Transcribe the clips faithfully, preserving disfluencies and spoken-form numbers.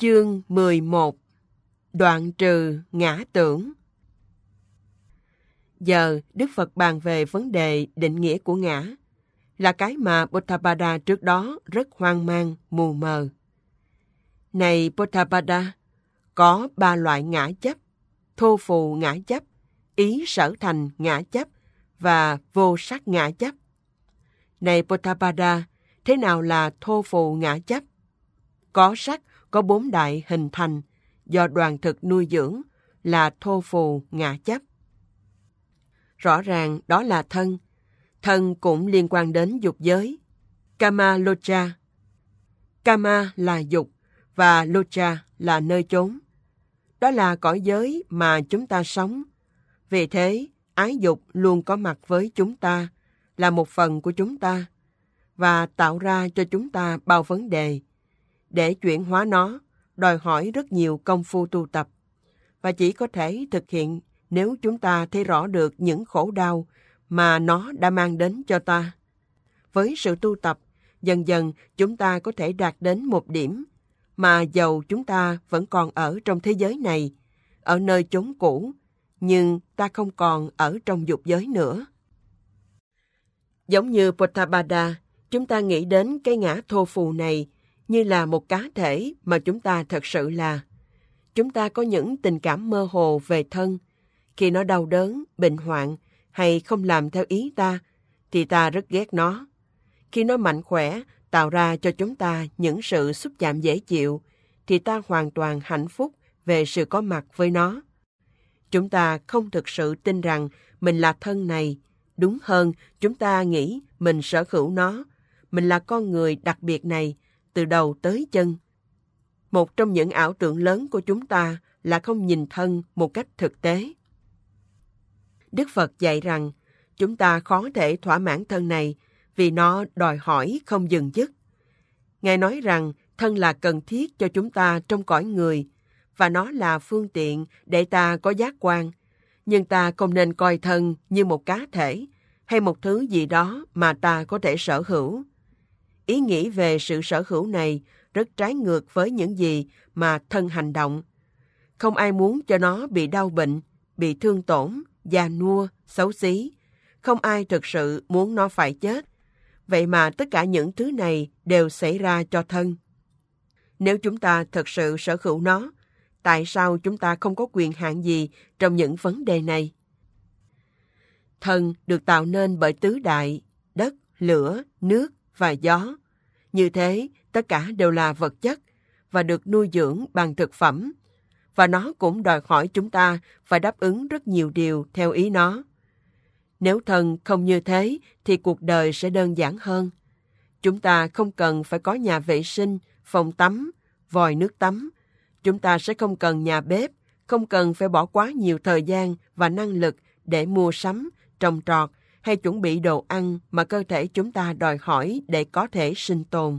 Chương mười một. Đoạn trừ ngã tưởng. Giờ Đức Phật bàn về vấn đề định nghĩa của ngã, là cái mà Potthapada trước đó rất hoang mang, mù mờ. Này Potthapada, có ba loại ngã chấp: thô phù ngã chấp, ý sở thành ngã chấp và vô sắc ngã chấp. Này Potthapada, thế nào là thô phù ngã chấp? Có sắc, có bốn đại hình thành, do đoàn thực nuôi dưỡng, là thô phù ngã chấp. Rõ ràng đó là thân. Thân cũng liên quan đến dục giới. Kama Locha. Kama là dục và Locha là nơi chốn. Đó là cõi giới mà chúng ta sống. Vì thế, ái dục luôn có mặt với chúng ta, là một phần của chúng ta, và tạo ra cho chúng ta bao vấn đề. Để chuyển hóa nó, đòi hỏi rất nhiều công phu tu tập, và chỉ có thể thực hiện nếu chúng ta thấy rõ được những khổ đau mà nó đã mang đến cho ta. Với sự tu tập, dần dần chúng ta có thể đạt đến một điểm mà dầu chúng ta vẫn còn ở trong thế giới này, ở nơi chốn cũ, nhưng ta không còn ở trong dục giới nữa. Giống như Potthapada, chúng ta nghĩ đến cái ngã thô phù này như là một cá thể mà chúng ta thật sự là. Chúng ta có những tình cảm mơ hồ về thân. Khi nó đau đớn, bệnh hoạn hay không làm theo ý ta, thì ta rất ghét nó. Khi nó mạnh khỏe, tạo ra cho chúng ta những sự xúc chạm dễ chịu, thì ta hoàn toàn hạnh phúc về sự có mặt với nó. Chúng ta không thực sự tin rằng mình là thân này. Đúng hơn, chúng ta nghĩ mình sở hữu nó. Mình là con người đặc biệt này, từ đầu tới chân. Một trong những ảo tưởng lớn của chúng ta là không nhìn thân một cách thực tế. Đức Phật dạy rằng chúng ta khó thể thỏa mãn thân này vì nó đòi hỏi không dừng dứt. Ngài nói rằng thân là cần thiết cho chúng ta trong cõi người, và nó là phương tiện để ta có giác quan. Nhưng ta không nên coi thân như một cá thể hay một thứ gì đó mà ta có thể sở hữu. Ý nghĩ về sự sở hữu này rất trái ngược với những gì mà thân hành động. Không ai muốn cho nó bị đau bệnh, bị thương tổn, già nua, xấu xí. Không ai thực sự muốn nó phải chết. Vậy mà tất cả những thứ này đều xảy ra cho thân. Nếu chúng ta thực sự sở hữu nó, tại sao chúng ta không có quyền hạn gì trong những vấn đề này? Thân được tạo nên bởi tứ đại, đất, lửa, nước và gió. Như thế, tất cả đều là vật chất và được nuôi dưỡng bằng thực phẩm. Và nó cũng đòi hỏi chúng ta phải đáp ứng rất nhiều điều theo ý nó. Nếu thân không như thế, thì cuộc đời sẽ đơn giản hơn. Chúng ta không cần phải có nhà vệ sinh, phòng tắm, vòi nước tắm. Chúng ta sẽ không cần nhà bếp, không cần phải bỏ quá nhiều thời gian và năng lực để mua sắm, trồng trọt hay chuẩn bị đồ ăn mà cơ thể chúng ta đòi hỏi để có thể sinh tồn.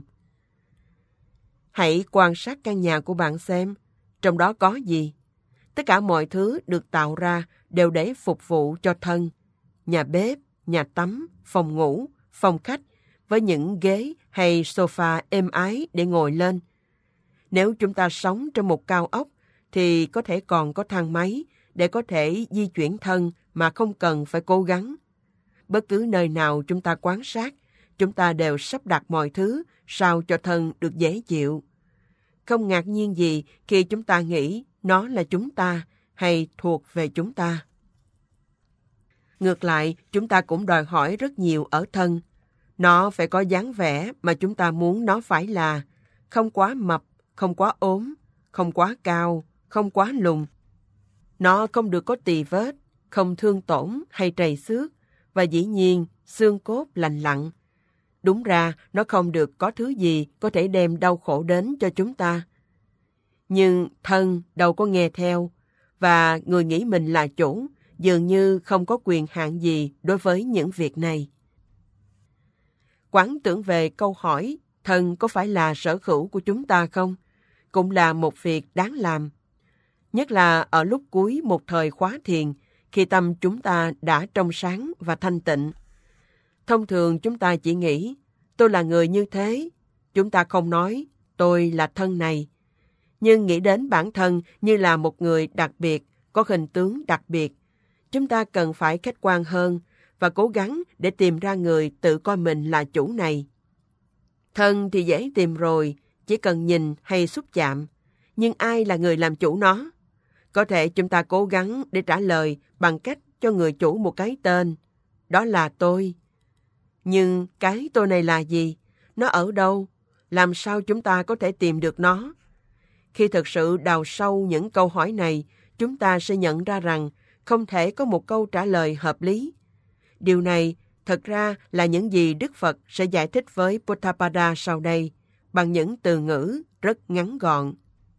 Hãy quan sát căn nhà của bạn xem, trong đó có gì? Tất cả mọi thứ được tạo ra đều để phục vụ cho thân. Nhà bếp, nhà tắm, phòng ngủ, phòng khách với những ghế hay sofa êm ái để ngồi lên. Nếu chúng ta sống trong một cao ốc thì có thể còn có thang máy để có thể di chuyển thân mà không cần phải cố gắng. Bất cứ nơi nào chúng ta quan sát, chúng ta đều sắp đặt mọi thứ sao cho thân được dễ chịu. Không ngạc nhiên gì khi chúng ta nghĩ nó là chúng ta hay thuộc về chúng ta. Ngược lại, chúng ta cũng đòi hỏi rất nhiều ở thân. Nó phải có dáng vẻ mà chúng ta muốn nó phải là, không quá mập, không quá ốm, không quá cao, không quá lùn. Nó không được có tì vết, không thương tổn hay trầy xước, và dĩ nhiên xương cốt lành lặn. Đúng ra, nó không được có thứ gì có thể đem đau khổ đến cho chúng ta. Nhưng thân đâu có nghe theo, và người nghĩ mình là chủ, dường như không có quyền hạn gì đối với những việc này. Quán tưởng về câu hỏi thân có phải là sở hữu của chúng ta không, cũng là một việc đáng làm. Nhất là ở lúc cuối một thời khóa thiền, khi tâm chúng ta đã trong sáng và thanh tịnh. Thông thường chúng ta chỉ nghĩ, tôi là người như thế. Chúng ta không nói, tôi là thân này. Nhưng nghĩ đến bản thân như là một người đặc biệt, có hình tướng đặc biệt, chúng ta cần phải khách quan hơn và cố gắng để tìm ra người tự coi mình là chủ này. Thân thì dễ tìm rồi, chỉ cần nhìn hay xúc chạm. Nhưng ai là người làm chủ nó? Có thể chúng ta cố gắng để trả lời bằng cách cho người chủ một cái tên. Đó là tôi. Nhưng cái tôi này là gì? Nó ở đâu? Làm sao chúng ta có thể tìm được nó? Khi thực sự đào sâu những câu hỏi này, chúng ta sẽ nhận ra rằng không thể có một câu trả lời hợp lý. Điều này thật ra là những gì Đức Phật sẽ giải thích với Potthapada sau đây bằng những từ ngữ rất ngắn gọn.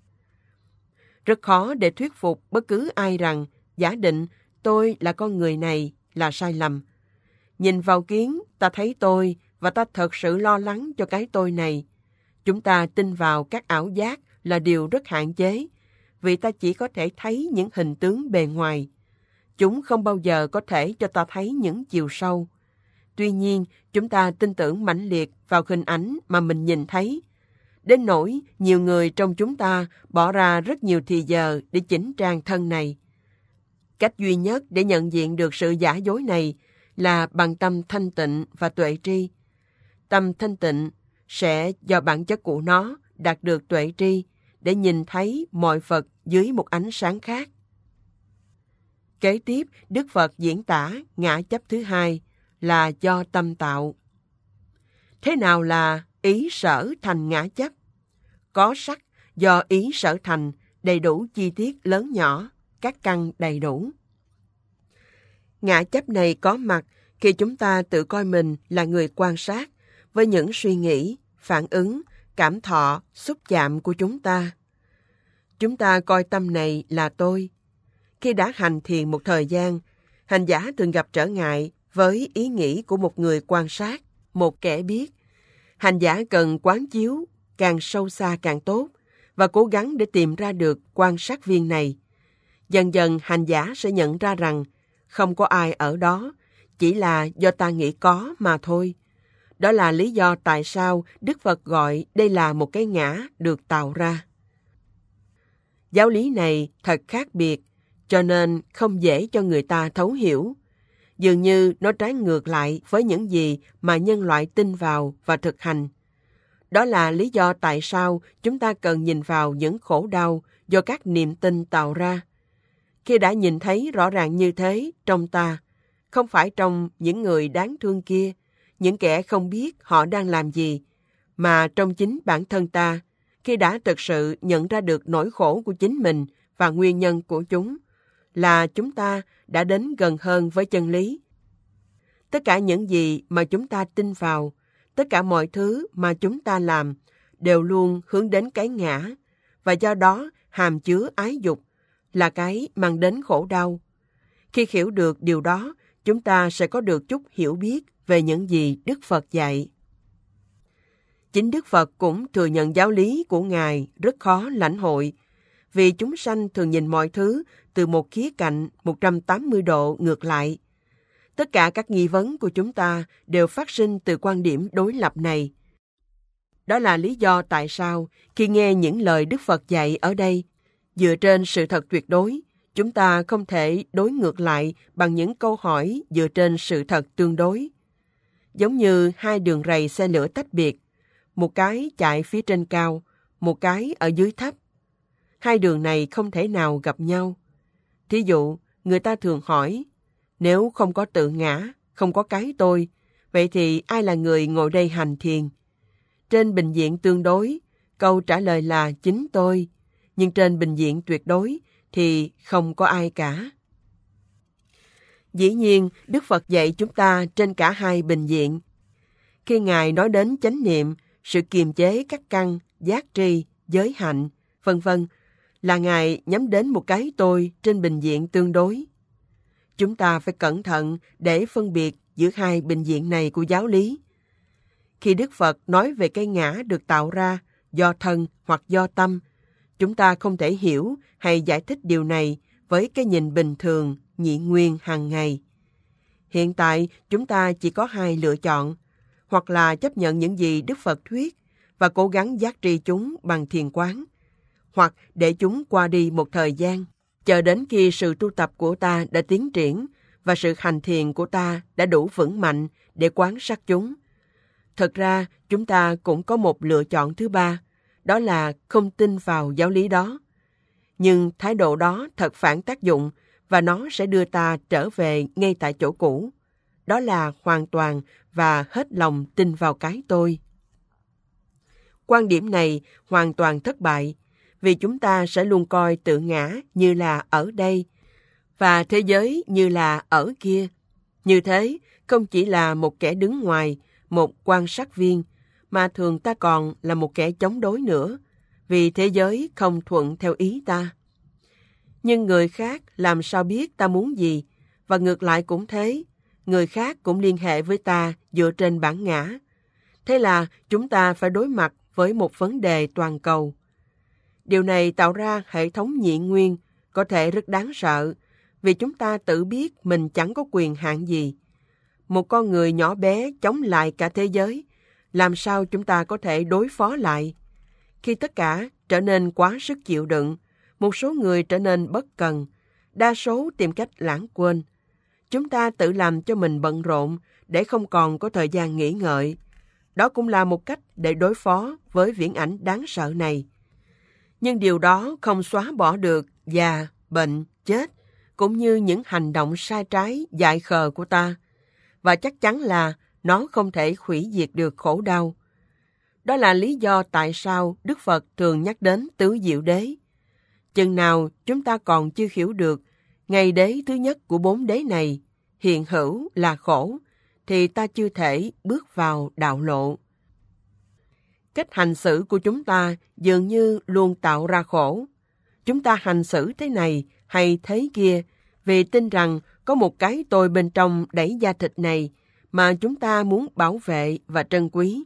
Rất khó để thuyết phục bất cứ ai rằng giả định tôi là con người này là sai lầm. Nhìn vào kiến, ta thấy tôi và ta thật sự lo lắng cho cái tôi này. Chúng ta tin vào các ảo giác là điều rất hạn chế, vì ta chỉ có thể thấy những hình tướng bề ngoài. Chúng không bao giờ có thể cho ta thấy những chiều sâu. Tuy nhiên, chúng ta tin tưởng mãnh liệt vào hình ảnh mà mình nhìn thấy. Đến nỗi nhiều người trong chúng ta bỏ ra rất nhiều thì giờ để chỉnh trang thân này. Cách duy nhất để nhận diện được sự giả dối này là bằng tâm thanh tịnh và tuệ tri. Tâm thanh tịnh sẽ do bản chất của nó đạt được tuệ tri để nhìn thấy mọi vật dưới một ánh sáng khác. Kế tiếp, Đức Phật diễn tả ngã chấp thứ hai là do tâm tạo. Thế nào là ý sở thành ngã chấp? Có sắc do ý sở thành, đầy đủ chi tiết lớn nhỏ, các căn đầy đủ. Ngã chấp này có mặt khi chúng ta tự coi mình là người quan sát với những suy nghĩ, phản ứng, cảm thọ, xúc chạm của chúng ta. Chúng ta coi tâm này là tôi. Khi đã hành thiền một thời gian, hành giả thường gặp trở ngại với ý nghĩ của một người quan sát, một kẻ biết. Hành giả cần quán chiếu càng sâu xa càng tốt và cố gắng để tìm ra được quan sát viên này. Dần dần hành giả sẽ nhận ra rằng không có ai ở đó, chỉ là do ta nghĩ có mà thôi. Đó là lý do tại sao Đức Phật gọi đây là một cái ngã được tạo ra. Giáo lý này thật khác biệt, cho nên không dễ cho người ta thấu hiểu. Dường như nó trái ngược lại với những gì mà nhân loại tin vào và thực hành. Đó là lý do tại sao chúng ta cần nhìn vào những khổ đau do các niềm tin tạo ra. Khi đã nhìn thấy rõ ràng như thế trong ta, không phải trong những người đáng thương kia, những kẻ không biết họ đang làm gì, mà trong chính bản thân ta, khi đã thực sự nhận ra được nỗi khổ của chính mình và nguyên nhân của chúng, là chúng ta đã đến gần hơn với chân lý. Tất cả những gì mà chúng ta tin vào, tất cả mọi thứ mà chúng ta làm đều luôn hướng đến cái ngã, và do đó hàm chứa ái dục, là cái mang đến khổ đau. Khi hiểu được điều đó, chúng ta sẽ có được chút hiểu biết về những gì Đức Phật dạy. Chính Đức Phật cũng thừa nhận giáo lý của Ngài rất khó lãnh hội, vì chúng sanh thường nhìn mọi thứ từ một khía cạnh một trăm tám mươi độ ngược lại. Tất cả các nghi vấn của chúng ta đều phát sinh từ quan điểm đối lập này. Đó là lý do tại sao khi nghe những lời Đức Phật dạy ở đây, dựa trên sự thật tuyệt đối, chúng ta không thể đối ngược lại bằng những câu hỏi dựa trên sự thật tương đối. Giống như hai đường rầy xe lửa tách biệt, một cái chạy phía trên cao, một cái ở dưới thấp. Hai đường này không thể nào gặp nhau. Thí dụ, người ta thường hỏi, nếu không có tự ngã, không có cái tôi, vậy thì ai là người ngồi đây hành thiền? Trên bình diện tương đối, câu trả lời là chính tôi, nhưng trên bình diện tuyệt đối thì không có ai cả. Dĩ nhiên, Đức Phật dạy chúng ta trên cả hai bình diện. Khi Ngài nói đến chánh niệm, sự kiềm chế các căn, giác tri, giới hạnh, vân vân, là Ngài nhắm đến một cái tôi trên bình diện tương đối. Chúng ta phải cẩn thận để phân biệt giữa hai bình diện này của giáo lý. Khi Đức Phật nói về cái ngã được tạo ra do thân hoặc do tâm, chúng ta không thể hiểu hay giải thích điều này với cái nhìn bình thường, nhị nguyên hàng ngày. Hiện tại, chúng ta chỉ có hai lựa chọn, hoặc là chấp nhận những gì Đức Phật thuyết và cố gắng giác tri chúng bằng thiền quán, hoặc để chúng qua đi một thời gian, chờ đến khi sự tu tập của ta đã tiến triển và sự hành thiền của ta đã đủ vững mạnh để quan sát chúng. Thật ra, chúng ta cũng có một lựa chọn thứ ba, đó là không tin vào giáo lý đó. Nhưng thái độ đó thật phản tác dụng và nó sẽ đưa ta trở về ngay tại chỗ cũ. Đó là hoàn toàn và hết lòng tin vào cái tôi. Quan điểm này hoàn toàn thất bại, vì chúng ta sẽ luôn coi tự ngã như là ở đây và thế giới như là ở kia. Như thế, không chỉ là một kẻ đứng ngoài, một quan sát viên, mà thường ta còn là một kẻ chống đối nữa, vì thế giới không thuận theo ý ta. Nhưng người khác làm sao biết ta muốn gì, và ngược lại cũng thế, người khác cũng liên hệ với ta dựa trên bản ngã. Thế là chúng ta phải đối mặt với một vấn đề toàn cầu. Điều này tạo ra hệ thống nhị nguyên có thể rất đáng sợ, vì chúng ta tự biết mình chẳng có quyền hạn gì. Một con người nhỏ bé chống lại cả thế giới, làm sao chúng ta có thể đối phó lại? Khi tất cả trở nên quá sức chịu đựng, một số người trở nên bất cần, đa số tìm cách lãng quên. Chúng ta tự làm cho mình bận rộn để không còn có thời gian nghỉ ngơi. Đó cũng là một cách để đối phó với viễn ảnh đáng sợ này. Nhưng điều đó không xóa bỏ được già, bệnh, chết, cũng như những hành động sai trái, dại khờ của ta. Và chắc chắn là nó không thể hủy diệt được khổ đau. Đó là lý do tại sao Đức Phật thường nhắc đến tứ diệu đế. Chừng nào chúng ta còn chưa hiểu được ngày đế thứ nhất của bốn đế này, hiện hữu là khổ, thì ta chưa thể bước vào đạo lộ. Cách hành xử của chúng ta dường như luôn tạo ra khổ. Chúng ta hành xử thế này hay thế kia vì tin rằng có một cái tôi bên trong đẩy da thịt này mà chúng ta muốn bảo vệ và trân quý.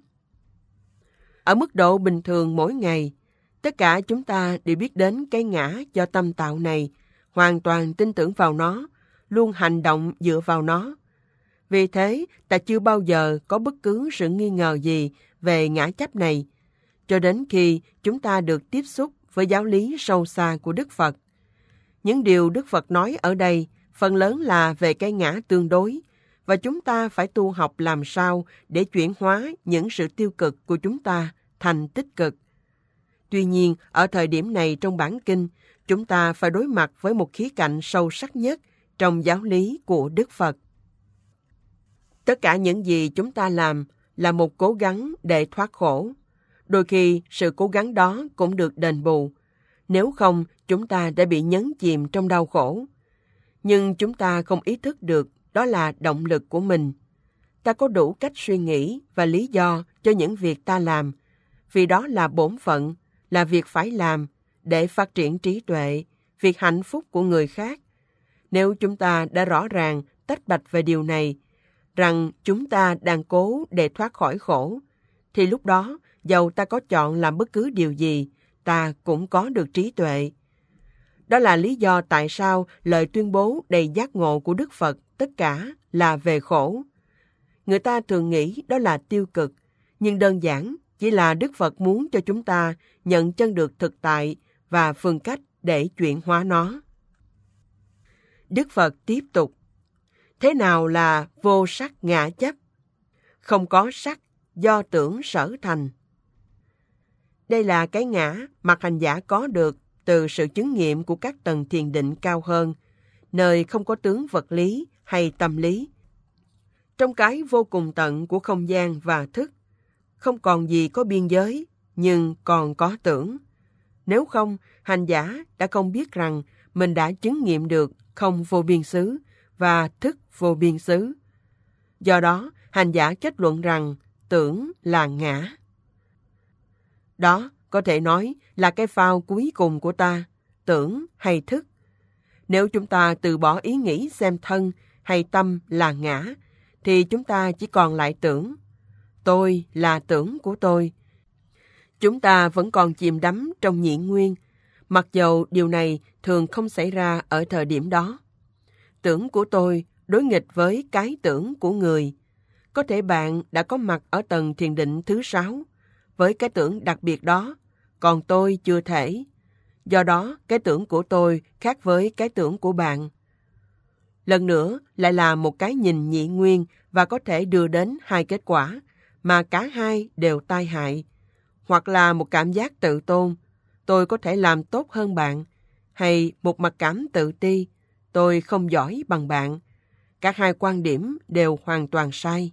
Ở mức độ bình thường mỗi ngày, tất cả chúng ta đều biết đến cái ngã do tâm tạo này, hoàn toàn tin tưởng vào nó, luôn hành động dựa vào nó. Vì thế, ta chưa bao giờ có bất cứ sự nghi ngờ gì về ngã chấp này, cho đến khi chúng ta được tiếp xúc với giáo lý sâu xa của Đức Phật. Những điều Đức Phật nói ở đây phần lớn là về cái ngã tương đối, và chúng ta phải tu học làm sao để chuyển hóa những sự tiêu cực của chúng ta thành tích cực. Tuy nhiên, ở thời điểm này trong bản kinh, chúng ta phải đối mặt với một khía cạnh sâu sắc nhất trong giáo lý của Đức Phật. Tất cả những gì chúng ta làm là một cố gắng để thoát khổ. Đôi khi, sự cố gắng đó cũng được đền bù. Nếu không, chúng ta đã bị nhấn chìm trong đau khổ. Nhưng chúng ta không ý thức được đó là động lực của mình. Ta có đủ cách suy nghĩ và lý do cho những việc ta làm, vì đó là bổn phận, là việc phải làm để phát triển trí tuệ, việc hạnh phúc của người khác. Nếu chúng ta đã rõ ràng tách bạch về điều này, rằng chúng ta đang cố để thoát khỏi khổ, thì lúc đó, dầu ta có chọn làm bất cứ điều gì, ta cũng có được trí tuệ. Đó là lý do tại sao lời tuyên bố đầy giác ngộ của Đức Phật tất cả là về khổ. Người ta thường nghĩ đó là tiêu cực, nhưng đơn giản chỉ là Đức Phật muốn cho chúng ta nhận chân được thực tại và phương cách để chuyển hóa nó. Đức Phật tiếp tục: thế nào là vô sắc ngã chấp? Không có sắc do tưởng sở thành. Đây là cái ngã mà hành giả có được từ sự chứng nghiệm của các tầng thiền định cao hơn, nơi không có tướng vật lý hay tâm lý. Trong cái vô cùng tận của không gian và thức, không còn gì có biên giới, nhưng còn có tưởng. Nếu không, hành giả đã không biết rằng mình đã chứng nghiệm được không vô biên xứ và thức vô biên xứ. Do đó, hành giả kết luận rằng tưởng là ngã. Đó có thể nói là cái phao cuối cùng của ta, tưởng hay thức. Nếu chúng ta từ bỏ ý nghĩ xem thân hay tâm là ngã, thì chúng ta chỉ còn lại tưởng. Tôi là tưởng của tôi. Chúng ta vẫn còn chìm đắm trong nhị nguyên, mặc dầu điều này thường không xảy ra ở thời điểm đó. Tưởng của tôi đối nghịch với cái tưởng của người. Có thể bạn đã có mặt ở tầng thiền định thứ sáu, với cái tưởng đặc biệt đó, còn tôi chưa thể. Do đó, cái tưởng của tôi khác với cái tưởng của bạn. Lần nữa, lại là một cái nhìn nhị nguyên và có thể đưa đến hai kết quả, mà cả hai đều tai hại. Hoặc là một cảm giác tự tôn, tôi có thể làm tốt hơn bạn, hay một mặc cảm tự ti, tôi không giỏi bằng bạn. Cả hai quan điểm đều hoàn toàn sai.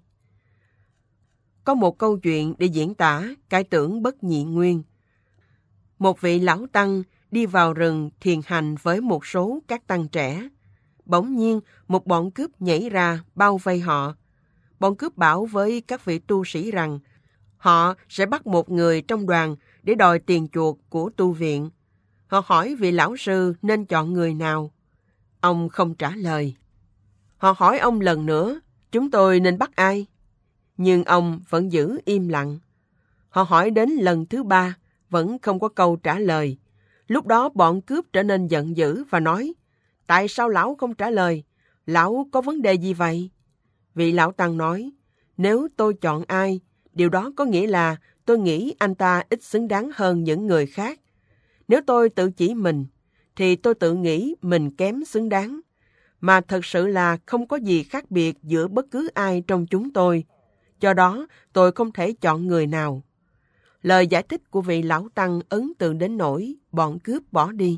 Có một câu chuyện để diễn tả cái tưởng bất nhị nguyên. Một vị lão tăng đi vào rừng thiền hành với một số các tăng trẻ. Bỗng nhiên, một bọn cướp nhảy ra bao vây họ. Bọn cướp bảo với các vị tu sĩ rằng họ sẽ bắt một người trong đoàn để đòi tiền chuộc của tu viện. Họ hỏi vị lão sư nên chọn người nào. Ông không trả lời. Họ hỏi ông lần nữa, chúng tôi nên bắt ai? Nhưng ông vẫn giữ im lặng. Họ hỏi đến lần thứ ba, vẫn không có câu trả lời. Lúc đó bọn cướp trở nên giận dữ và nói, tại sao lão không trả lời? Lão có vấn đề gì vậy? Vị lão tăng nói, nếu tôi chọn ai, điều đó có nghĩa là tôi nghĩ anh ta ít xứng đáng hơn những người khác. Nếu tôi tự chỉ mình, thì tôi tự nghĩ mình kém xứng đáng. Mà thật sự là không có gì khác biệt giữa bất cứ ai trong chúng tôi. Do đó, tôi không thể chọn người nào. Lời giải thích của vị lão tăng ấn tượng đến nỗi bọn cướp bỏ đi.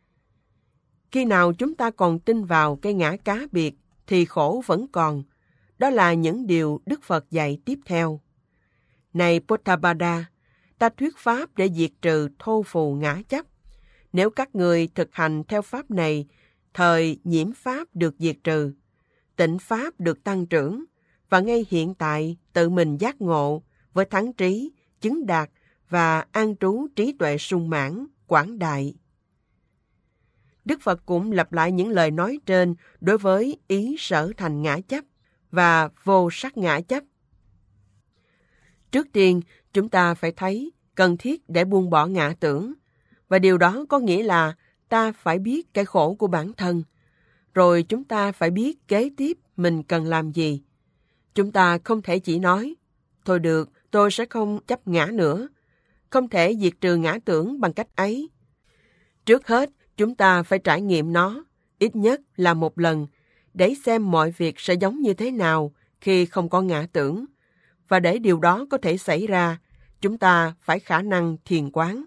Khi nào chúng ta còn tin vào cái ngã cá biệt, thì khổ vẫn còn. Đó là những điều Đức Phật dạy tiếp theo. Này Pottapada, ta thuyết pháp để diệt trừ thô phù ngã chấp. Nếu các người thực hành theo pháp này, thời nhiễm pháp được diệt trừ, tịnh pháp được tăng trưởng, và ngay hiện tại tự mình giác ngộ với thắng trí, chứng đạt và an trú trí tuệ sung mãn, quảng đại. Đức Phật cũng lặp lại những lời nói trên đối với ý sở thành ngã chấp và vô sắc ngã chấp. Trước tiên, chúng ta phải thấy cần thiết để buông bỏ ngã tưởng, và điều đó có nghĩa là ta phải biết cái khổ của bản thân, rồi chúng ta phải biết kế tiếp mình cần làm gì. Chúng ta không thể chỉ nói, thôi được, tôi sẽ không chấp ngã nữa. Không thể diệt trừ ngã tưởng bằng cách ấy. Trước hết, chúng ta phải trải nghiệm nó, ít nhất là một lần, để xem mọi việc sẽ giống như thế nào khi không có ngã tưởng. Và để điều đó có thể xảy ra, chúng ta phải khả năng thiền quán.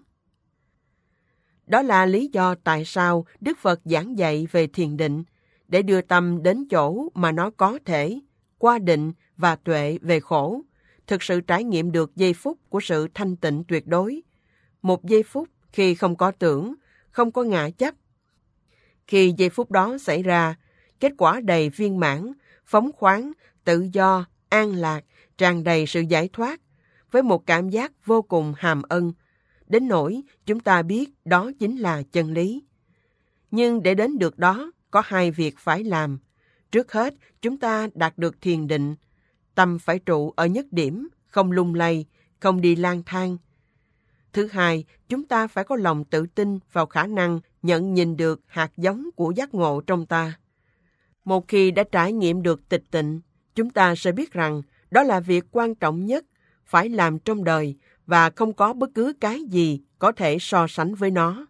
Đó là lý do tại sao Đức Phật giảng dạy về thiền định, để đưa tâm đến chỗ mà nó có thể, qua định và tuệ về khổ, thực sự trải nghiệm được giây phút của sự thanh tịnh tuyệt đối. Một giây phút khi không có tưởng, không có ngã chấp. Khi giây phút đó xảy ra, kết quả đầy viên mãn, phóng khoáng, tự do, an lạc, tràn đầy sự giải thoát, với một cảm giác vô cùng hàm ân, đến nỗi chúng ta biết đó chính là chân lý. Nhưng để đến được đó, có hai việc phải làm. Trước hết, chúng ta đạt được thiền định. Tâm phải trụ ở nhất điểm, không lung lay, không đi lang thang. Thứ hai, chúng ta phải có lòng tự tin vào khả năng nhận nhìn được hạt giống của giác ngộ trong ta. Một khi đã trải nghiệm được tịch tịnh, chúng ta sẽ biết rằng đó là việc quan trọng nhất phải làm trong đời và không có bất cứ cái gì có thể so sánh với nó.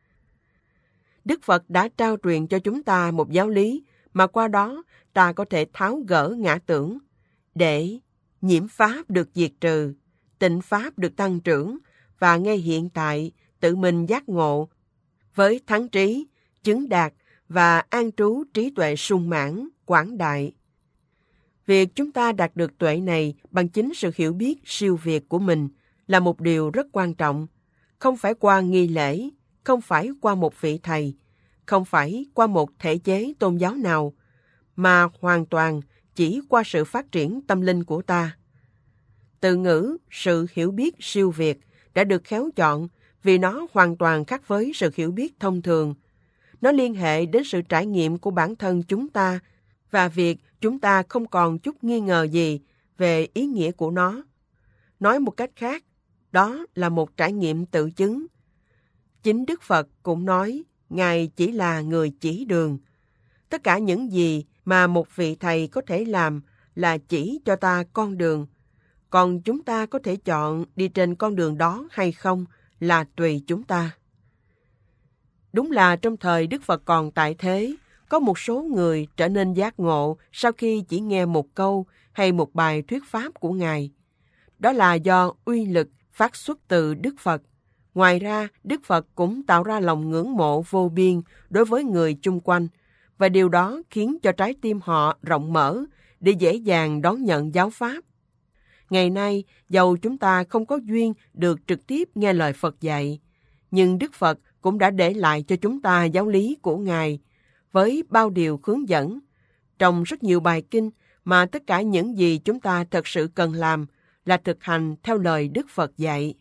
Đức Phật đã trao truyền cho chúng ta một giáo lý mà qua đó ta có thể tháo gỡ ngã tưởng, để nhiễm pháp được diệt trừ, tịnh pháp được tăng trưởng và ngay hiện tại tự mình giác ngộ với thắng trí, chứng đạt và an trú trí tuệ sung mãn, quảng đại. Việc chúng ta đạt được tuệ này bằng chính sự hiểu biết siêu việt của mình là một điều rất quan trọng, không phải qua nghi lễ, không phải qua một vị thầy, không phải qua một thể chế tôn giáo nào, mà hoàn toàn chỉ qua sự phát triển tâm linh của ta. Từ ngữ sự hiểu biết siêu việt đã được khéo chọn vì nó hoàn toàn khác với sự hiểu biết thông thường. Nó liên hệ đến sự trải nghiệm của bản thân chúng ta và việc chúng ta không còn chút nghi ngờ gì về ý nghĩa của nó. Nói một cách khác, đó là một trải nghiệm tự chứng. Chính Đức Phật cũng nói Ngài chỉ là người chỉ đường. Tất cả những gì mà một vị thầy có thể làm là chỉ cho ta con đường. Còn chúng ta có thể chọn đi trên con đường đó hay không là tùy chúng ta. Đúng là trong thời Đức Phật còn tại thế, có một số người trở nên giác ngộ sau khi chỉ nghe một câu hay một bài thuyết pháp của Ngài. Đó là do uy lực phát xuất từ Đức Phật. Ngoài ra, Đức Phật cũng tạo ra lòng ngưỡng mộ vô biên đối với người chung quanh, và điều đó khiến cho trái tim họ rộng mở để dễ dàng đón nhận giáo pháp. Ngày nay, dầu chúng ta không có duyên được trực tiếp nghe lời Phật dạy, nhưng Đức Phật cũng đã để lại cho chúng ta giáo lý của Ngài với bao điều hướng dẫn trong rất nhiều bài kinh, mà tất cả những gì chúng ta thật sự cần làm là thực hành theo lời Đức Phật dạy.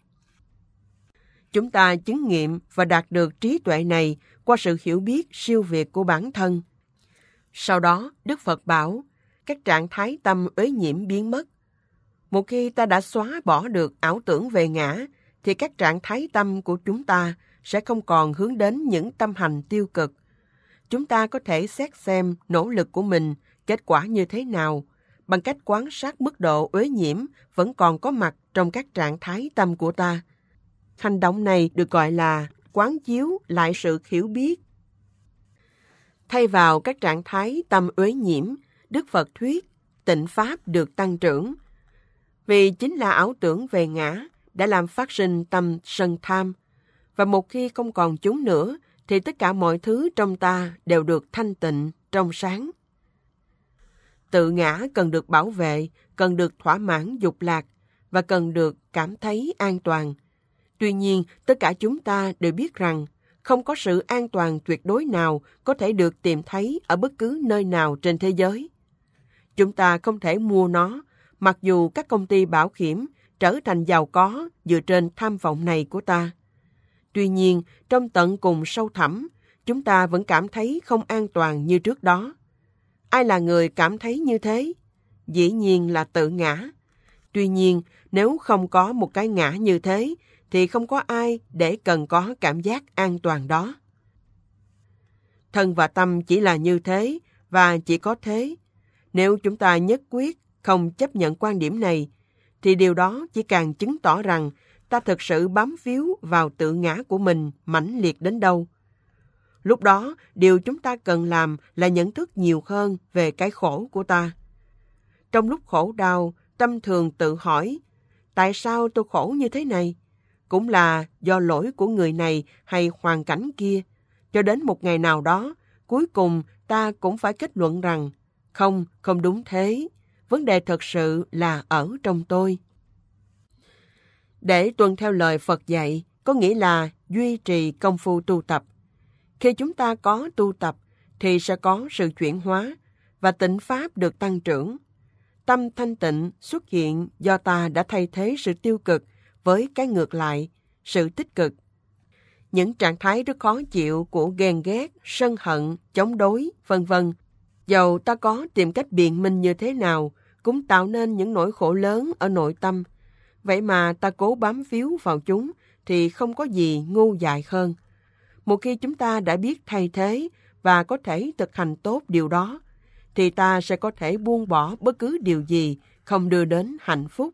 Chúng ta chứng nghiệm và đạt được trí tuệ này qua sự hiểu biết siêu việt của bản thân. Sau đó, Đức Phật bảo, các trạng thái tâm uế nhiễm biến mất. Một khi ta đã xóa bỏ được ảo tưởng về ngã, thì các trạng thái tâm của chúng ta sẽ không còn hướng đến những tâm hành tiêu cực. Chúng ta có thể xét xem nỗ lực của mình kết quả như thế nào bằng cách quan sát mức độ uế nhiễm vẫn còn có mặt trong các trạng thái tâm của ta. Hành động này được gọi là quán chiếu lại sự hiểu biết. Thay vào các trạng thái tâm uế nhiễm, Đức Phật thuyết tịnh pháp được tăng trưởng. Vì chính là ảo tưởng về ngã đã làm phát sinh tâm sân tham, và một khi không còn chúng nữa, thì tất cả mọi thứ trong ta đều được thanh tịnh, trong sáng. Tự ngã cần được bảo vệ, cần được thỏa mãn dục lạc, và cần được cảm thấy an toàn. Tuy nhiên, tất cả chúng ta đều biết rằng không có sự an toàn tuyệt đối nào có thể được tìm thấy ở bất cứ nơi nào trên thế giới. Chúng ta không thể mua nó, mặc dù các công ty bảo hiểm trở thành giàu có dựa trên tham vọng này của ta. Tuy nhiên, trong tận cùng sâu thẳm, chúng ta vẫn cảm thấy không an toàn như trước đó. Ai là người cảm thấy như thế? Dĩ nhiên là tự ngã. Tuy nhiên, nếu không có một cái ngã như thế, thì không có ai để cần có cảm giác an toàn đó. Thân và tâm chỉ là như thế, và chỉ có thế. Nếu chúng ta nhất quyết không chấp nhận quan điểm này, thì điều đó chỉ càng chứng tỏ rằng ta thực sự bám víu vào tự ngã của mình mãnh liệt đến đâu. Lúc đó, điều chúng ta cần làm là nhận thức nhiều hơn về cái khổ của ta. Trong lúc khổ đau, tâm thường tự hỏi, tại sao tôi khổ như thế này? Cũng là do lỗi của người này hay hoàn cảnh kia. Cho đến một ngày nào đó, cuối cùng ta cũng phải kết luận rằng, không, không đúng thế. Vấn đề thật sự là ở trong tôi. Để tuân theo lời Phật dạy, có nghĩa là duy trì công phu tu tập. Khi chúng ta có tu tập, thì sẽ có sự chuyển hóa, và tịnh pháp được tăng trưởng. Tâm thanh tịnh xuất hiện do ta đã thay thế sự tiêu cực với cái ngược lại, sự tích cực. Những trạng thái rất khó chịu của ghen ghét, sân hận, chống đối, vân vân, dầu ta có tìm cách biện minh như thế nào, cũng tạo nên những nỗi khổ lớn ở nội tâm. Vậy mà ta cố bám víu vào chúng thì không có gì ngu dại hơn. Một khi chúng ta đã biết thay thế và có thể thực hành tốt điều đó, thì ta sẽ có thể buông bỏ bất cứ điều gì không đưa đến hạnh phúc.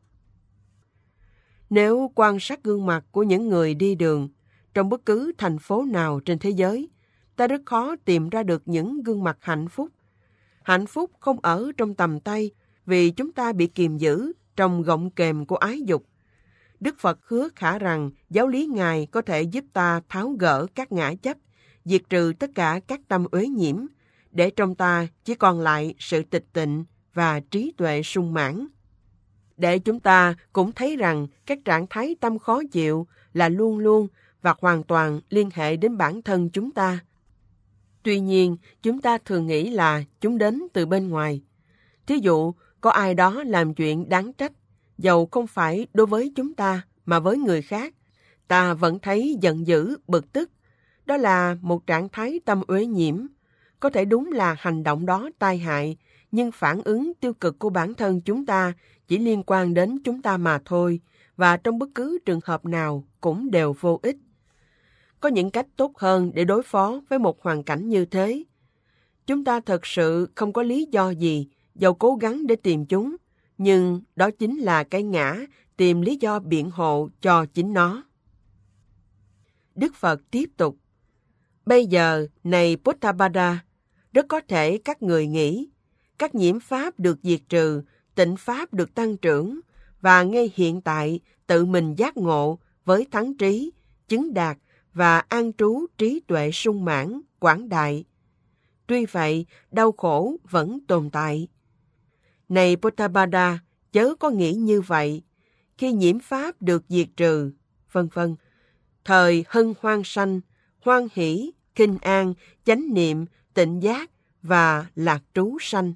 Nếu quan sát gương mặt của những người đi đường trong bất cứ thành phố nào trên thế giới, ta rất khó tìm ra được những gương mặt hạnh phúc. Hạnh phúc không ở trong tầm tay vì chúng ta bị kiềm giữ trong gọng kềm của ái dục. Đức Phật hứa khả rằng giáo lý Ngài có thể giúp ta tháo gỡ các ngã chấp, diệt trừ tất cả các tâm uế nhiễm, để trong ta chỉ còn lại sự tịch tịnh và trí tuệ sung mãn. Để chúng ta cũng thấy rằng các trạng thái tâm khó chịu là luôn luôn và hoàn toàn liên hệ đến bản thân chúng ta. Tuy nhiên, chúng ta thường nghĩ là chúng đến từ bên ngoài. Thí dụ, có ai đó làm chuyện đáng trách, dầu không phải đối với chúng ta mà với người khác, ta vẫn thấy giận dữ, bực tức. Đó là một trạng thái tâm uế nhiễm. Có thể đúng là hành động đó tai hại, nhưng phản ứng tiêu cực của bản thân chúng ta chỉ liên quan đến chúng ta mà thôi, và trong bất cứ trường hợp nào cũng đều vô ích. Có những cách tốt hơn để đối phó với một hoàn cảnh như thế. Chúng ta thật sự không có lý do gì dầu cố gắng để tìm chúng, nhưng đó chính là cái ngã tìm lý do biện hộ cho chính nó. Đức Phật tiếp tục, Bây giờ, này Pottapada, rất có thể các người nghĩ, các nhiễm pháp được diệt trừ, tịnh pháp được tăng trưởng, và ngay hiện tại tự mình giác ngộ với thắng trí, chứng đạt và an trú trí tuệ sung mãn, quảng đại. Tuy vậy, đau khổ vẫn tồn tại. Này Pottapada, chớ có nghĩ như vậy. Khi nhiễm pháp được diệt trừ, vân vân, thời hân hoan sanh, hoan hỷ, kinh an, chánh niệm, tịnh giác và lạc trú sanh.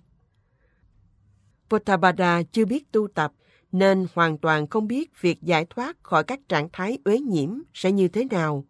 Pottapada chưa biết tu tập nên hoàn toàn không biết việc giải thoát khỏi các trạng thái uế nhiễm sẽ như thế nào.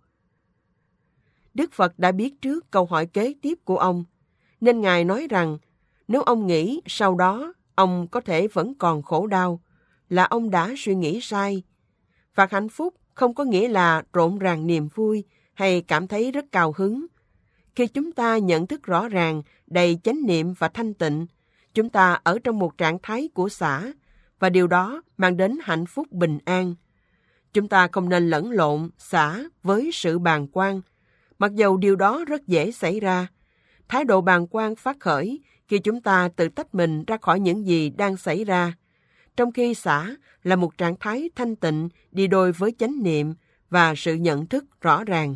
Đức Phật đã biết trước câu hỏi kế tiếp của ông, nên Ngài nói rằng nếu ông nghĩ sau đó ông có thể vẫn còn khổ đau, là ông đã suy nghĩ sai. Và hạnh phúc không có nghĩa là rộn ràng niềm vui hay cảm thấy rất cao hứng. Khi chúng ta nhận thức rõ ràng, đầy chánh niệm và thanh tịnh, chúng ta ở trong một trạng thái của xả, và điều đó mang đến hạnh phúc bình an. Chúng ta không nên lẫn lộn xả với sự bàng quan, mặc dầu điều đó rất dễ xảy ra. Thái độ bàng quan phát khởi khi chúng ta tự tách mình ra khỏi những gì đang xảy ra, trong khi xả là một trạng thái thanh tịnh đi đôi với chánh niệm và sự nhận thức rõ ràng.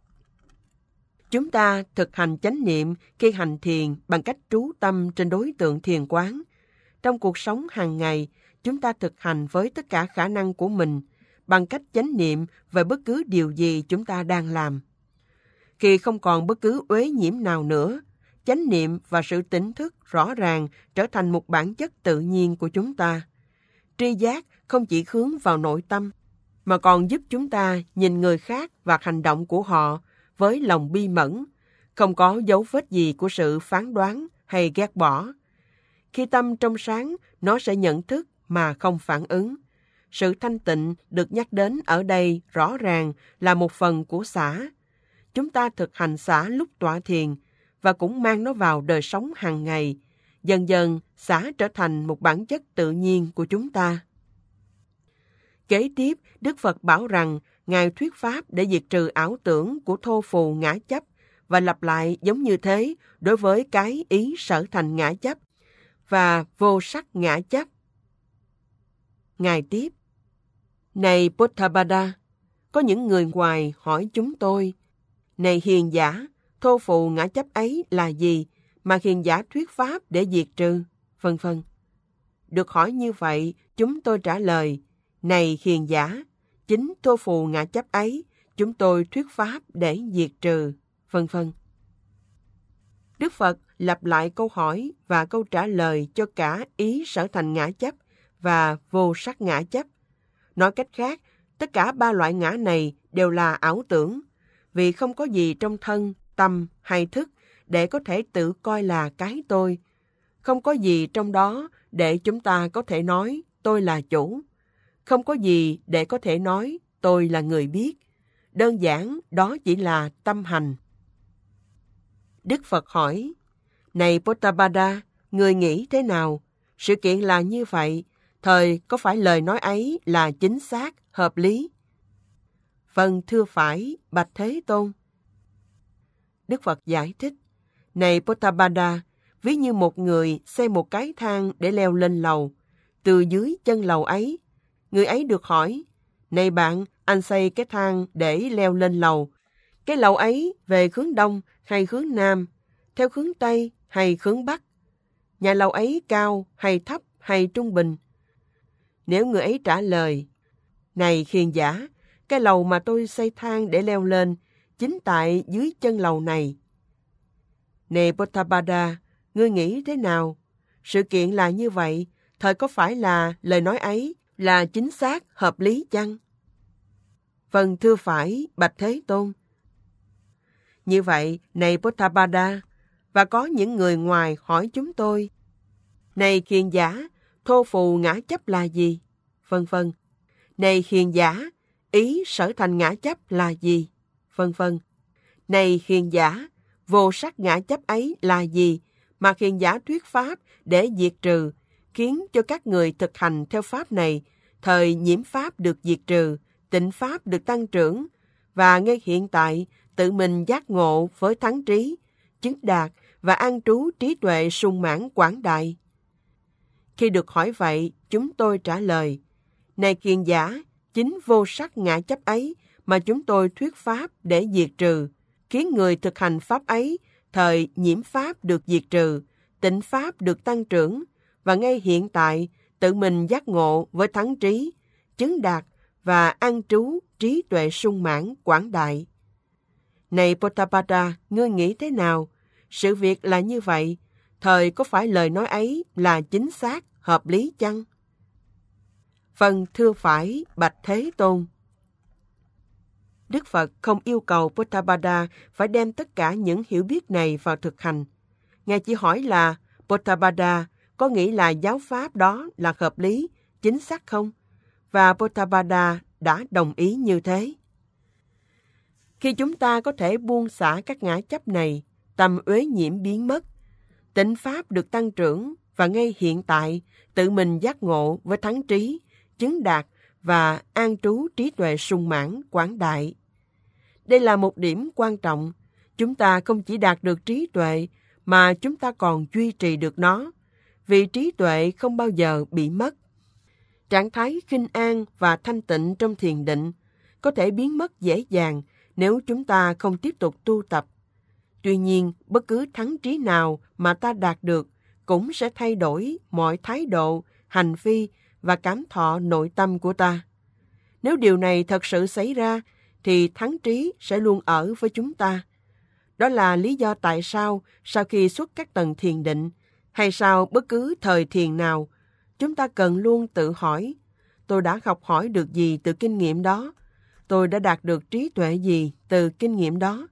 Chúng ta thực hành chánh niệm khi hành thiền bằng cách trú tâm trên đối tượng thiền quán. Trong cuộc sống hàng ngày, chúng ta thực hành với tất cả khả năng của mình bằng cách chánh niệm về bất cứ điều gì chúng ta đang làm. Khi không còn bất cứ uế nhiễm nào nữa, chánh niệm và sự tỉnh thức rõ ràng trở thành một bản chất tự nhiên của chúng ta. Tri giác không chỉ hướng vào nội tâm, mà còn giúp chúng ta nhìn người khác và hành động của họ với lòng bi mẫn, không có dấu vết gì của sự phán đoán hay ghét bỏ. Khi tâm trong sáng, nó sẽ nhận thức mà không phản ứng. Sự thanh tịnh được nhắc đến ở đây rõ ràng là một phần của xả. Chúng ta thực hành xả lúc tọa thiền và cũng mang nó vào đời sống hàng ngày. Dần dần, xả trở thành một bản chất tự nhiên của chúng ta. Kế tiếp, Đức Phật bảo rằng Ngài thuyết pháp để diệt trừ ảo tưởng của thô phù ngã chấp và lặp lại giống như thế đối với cái ý sở thành ngã chấp và vô sắc ngã chấp. Ngài tiếp: Này Pottapada, có những người ngoài hỏi chúng tôi, này hiền giả, thô phù ngã chấp ấy là gì mà hiền giả thuyết pháp để diệt trừ, vân vân. Được hỏi như vậy, chúng tôi trả lời, này hiền giả, chính thô phù ngã chấp ấy chúng tôi thuyết pháp để diệt trừ, vân vân. Đức Phật lặp lại câu hỏi và câu trả lời cho cả ý sở thành ngã chấp và vô sắc ngã chấp. Nói cách khác, tất cả ba loại ngã này đều là ảo tưởng, vì không có gì trong thân, tâm hay thức để có thể tự coi là cái tôi. Không có gì trong đó để chúng ta có thể nói tôi là chủ. Không có gì để có thể nói tôi là người biết. Đơn giản đó chỉ là tâm hành. Đức Phật hỏi, này Pottapada, người nghĩ thế nào? Sự kiện là như vậy, thời có phải lời nói ấy là chính xác, hợp lý? Vâng, thưa phải, bạch Thế Tôn. Đức Phật giải thích, này Pottapada, ví như một người xây một cái thang để leo lên lầu. Từ dưới chân lầu ấy, người ấy được hỏi, này bạn, anh xây cái thang để leo lên lầu. Cái lầu ấy về hướng đông hay hướng nam, theo hướng tây hay hướng bắc? Nhà lầu ấy cao hay thấp hay trung bình? Nếu người ấy trả lời, này hiền giả, cái lầu mà tôi xây thang để leo lên chính tại dưới chân lầu này. Này Pottapada, ngươi nghĩ thế nào? Sự kiện là như vậy, thời có phải là lời nói ấy là chính xác, hợp lý chăng? Vâng, thưa phải, bạch Thế Tôn. Như vậy, này Pottapada, và có những người ngoài hỏi chúng tôi, này hiền giả, thô phù ngã chấp là gì? Vân vân. Này hiền giả, ý sở thành ngã chấp là gì? Vân vân. Này hiền giả, vô sắc ngã chấp ấy là gì mà hiền giả thuyết pháp để diệt trừ, khiến cho các người thực hành theo pháp này, thời nhiễm pháp được diệt trừ, tịnh pháp được tăng trưởng, và ngay hiện tại tự mình giác ngộ với thắng trí, chứng đạt và an trú trí tuệ sung mãn quảng đại. Khi được hỏi vậy, chúng tôi trả lời, này kiền giả, chính vô sắc ngã chấp ấy mà chúng tôi thuyết pháp để diệt trừ, khiến người thực hành pháp ấy, thời nhiễm pháp được diệt trừ, tịnh pháp được tăng trưởng, và ngay hiện tại tự mình giác ngộ với thắng trí, chứng đạt và an trú trí tuệ sung mãn quảng đại. Này Pottapada, ngươi nghĩ thế nào? Sự việc là như vậy, thời có phải lời nói ấy là chính xác, hợp lý chăng? Phần thưa phải, bạch Thế Tôn. Đức Phật không yêu cầu Pottapada phải đem tất cả những hiểu biết này vào thực hành. Ngài chỉ hỏi là, Pottapada có nghĩ là giáo pháp đó là hợp lý, chính xác không? Và Pottapada đã đồng ý như thế. Khi chúng ta có thể buông xả các ngã chấp này, tâm uế nhiễm biến mất, tịnh pháp được tăng trưởng và ngay hiện tại tự mình giác ngộ với thắng trí, chứng đạt và an trú trí tuệ sung mãn quảng đại. Đây là một điểm quan trọng. Chúng ta không chỉ đạt được trí tuệ mà chúng ta còn duy trì được nó, vì trí tuệ không bao giờ bị mất. Trạng thái khinh an và thanh tịnh trong thiền định có thể biến mất dễ dàng nếu chúng ta không tiếp tục tu tập. Tuy nhiên, bất cứ thắng trí nào mà ta đạt được cũng sẽ thay đổi mọi thái độ, hành vi và cảm thọ nội tâm của ta. Nếu điều này thật sự xảy ra, thì thắng trí sẽ luôn ở với chúng ta. Đó là lý do tại sao sau khi xuất các tầng thiền định, hay sau bất cứ thời thiền nào, chúng ta cần luôn tự hỏi, tôi đã học hỏi được gì từ kinh nghiệm đó? Tôi đã đạt được trí tuệ gì từ kinh nghiệm đó?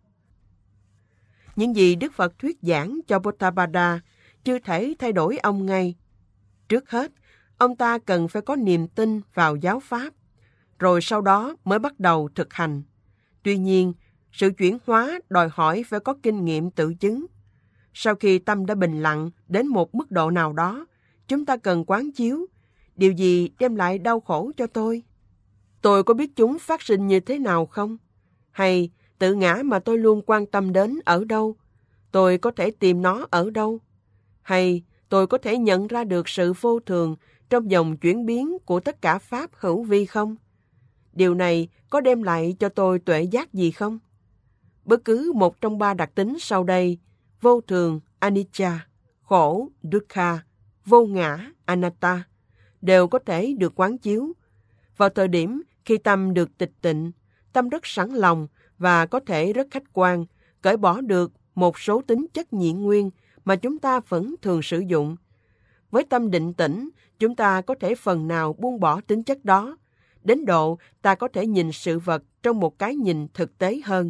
Những gì Đức Phật thuyết giảng cho Pottapada chưa thể thay đổi ông ngay. Trước hết, ông ta cần phải có niềm tin vào giáo pháp, rồi sau đó mới bắt đầu thực hành. Tuy nhiên, sự chuyển hóa đòi hỏi phải có kinh nghiệm tự chứng. Sau khi tâm đã bình lặng đến một mức độ nào đó, chúng ta cần quán chiếu, điều gì đem lại đau khổ cho tôi? Tôi có biết chúng phát sinh như thế nào không? Hay tự ngã mà tôi luôn quan tâm đến ở đâu? Tôi có thể tìm nó ở đâu? Hay tôi có thể nhận ra được sự vô thường trong dòng chuyển biến của tất cả pháp hữu vi không? Điều này có đem lại cho tôi tuệ giác gì không? Bất cứ một trong ba đặc tính sau đây, vô thường, anicca, khổ, dukkha, vô ngã, anatta, đều có thể được quán chiếu. Vào thời điểm khi tâm được tịch tịnh, tâm rất sẵn lòng và có thể rất khách quan, cởi bỏ được một số tính chất nhị nguyên mà chúng ta vẫn thường sử dụng. Với tâm định tĩnh, chúng ta có thể phần nào buông bỏ tính chất đó, đến độ ta có thể nhìn sự vật trong một cái nhìn thực tế hơn.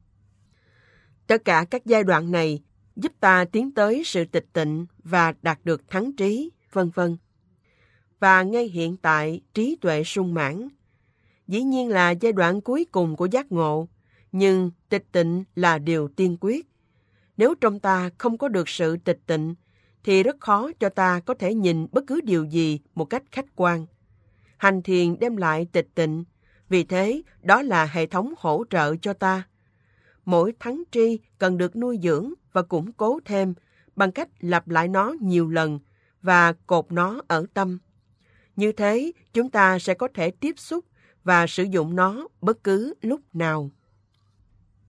Tất cả các giai đoạn này giúp ta tiến tới sự tịch tịnh và đạt được thắng trí, vân vân. Và ngay hiện tại, trí tuệ sung mãn. Dĩ nhiên là giai đoạn cuối cùng của giác ngộ, nhưng tịch tịnh là điều tiên quyết. Nếu trong ta không có được sự tịch tịnh, thì rất khó cho ta có thể nhìn bất cứ điều gì một cách khách quan. Hành thiền đem lại tịch tịnh, vì thế đó là hệ thống hỗ trợ cho ta. Mỗi thắng tri cần được nuôi dưỡng và củng cố thêm bằng cách lặp lại nó nhiều lần và cột nó ở tâm. Như thế, chúng ta sẽ có thể tiếp xúc và sử dụng nó bất cứ lúc nào.